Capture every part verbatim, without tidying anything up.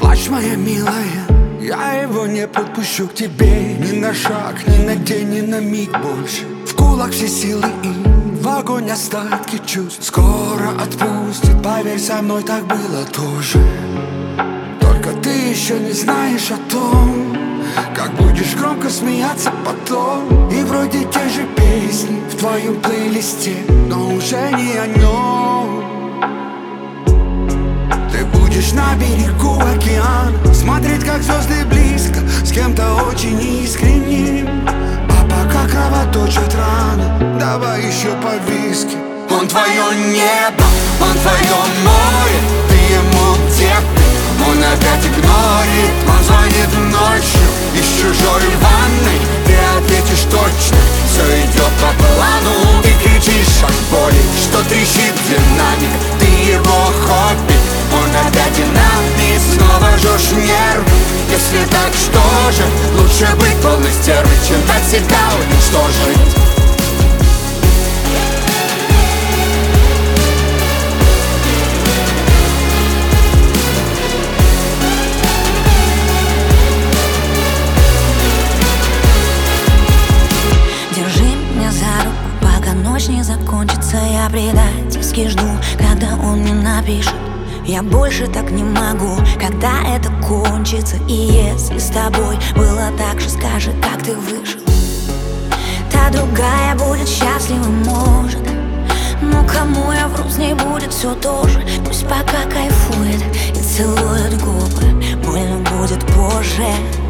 плачь, моя милая, я его не подпущу к тебе ни на шаг, ни на день, ни на миг больше. В кулак все силы и в огонь остатки чувств. Скоро отпустит, поверь, со мной так было тоже. Только ты еще не знаешь о том, как будешь громко смеяться потом. И вроде те же песни в твоем плейлисте, но уже не о нем. Ты будешь на берегу океана, смотреть, как звезды близко, с кем-то очень искренним. А пока кровоточат раны, давай еще по виски. Он твое небо, он твое море, ты ему где-то, он опять игнорит. Он звонит ночью из чужой ванной, ты ответишь точно, все идет по плану. Ты кричишь от боли, что трещит динамик, ты его хобби, он опять динамит. Снова жжешь нервы, если так, что же? Лучше быть полной стервой, чем дать себя уничтожить. Ночь не закончится, я предательски жду, когда он мне напишет. Я больше так не могу, когда это кончится. И если с тобой было так же, скажи, как ты выжил. Та другая будет счастлива, может, но кому я вру, с ней будет все то же. Пусть пока кайфует и целует губы, больно будет позже.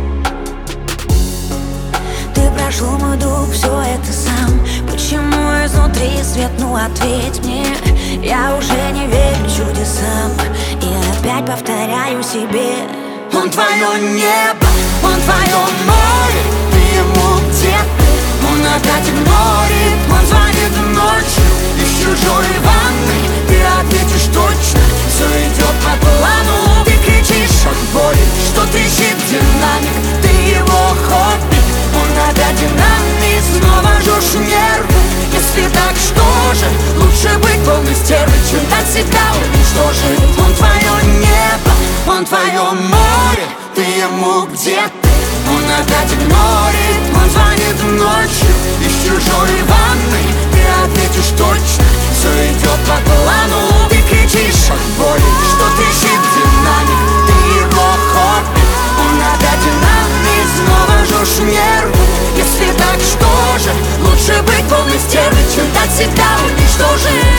Ты прошел мой дух, все это сам. Почему изнутри свет, ну ответь мне. Я уже не верю чудесам и опять повторяю себе. Он твое небо, он твое море, ты ему где-то, он опять игнорит. Он звонит ночью из чужой ванной, ты ответишь точно, все идет по плану. Ты кричишь от боли, что трещит динамик, ты его хобби, он опять динамит. Снова жжешь нервы, если так, что же? Лучше быть полной стервой, чем дать себя уничтожить. Он твое небо, он твое море, ты ему где-то, он опять игнорит. Он звонит ночью из чужой ванной, ты ответишь точно, все идет по плану. Ты кричишь от боли, что трещит динамик, ты его хобби, он опять динамит. Снова жжешь нервы, если так, что же? Лучше быть полной стервой, чем дать себя уничтожить.